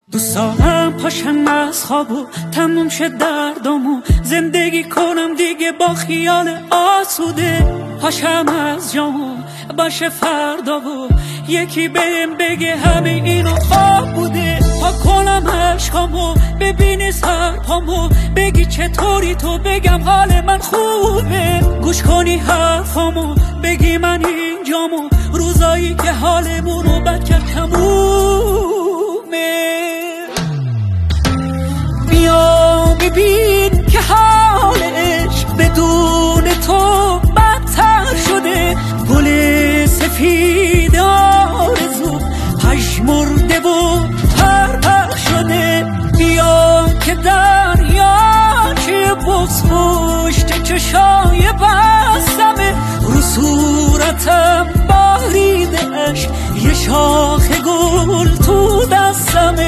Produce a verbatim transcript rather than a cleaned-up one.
دوست دارم پاشم از خواب و تموم شد دردم و زندگی کنم دیگه با خیال آسوده. پاشم از جام و باشه فردا و یکی بهم بگه همه اینو خواب بوده. پا کنم عشقامو ببینی سرپامو بگی چطوری تو بگم حال من خوبه. گوش کنی حرفامو بگی من اینجامو روزایی که حالمونو بد کرد تمومه. بیا ببین که حال عشق بدون تو بدتر شده. گل سفید آرزو پژمرده و پر پر شده. بیا که دریا که بغض پشت چشای بستمه رو صورتم باریده عشق یه شاخ گل تو دستمه.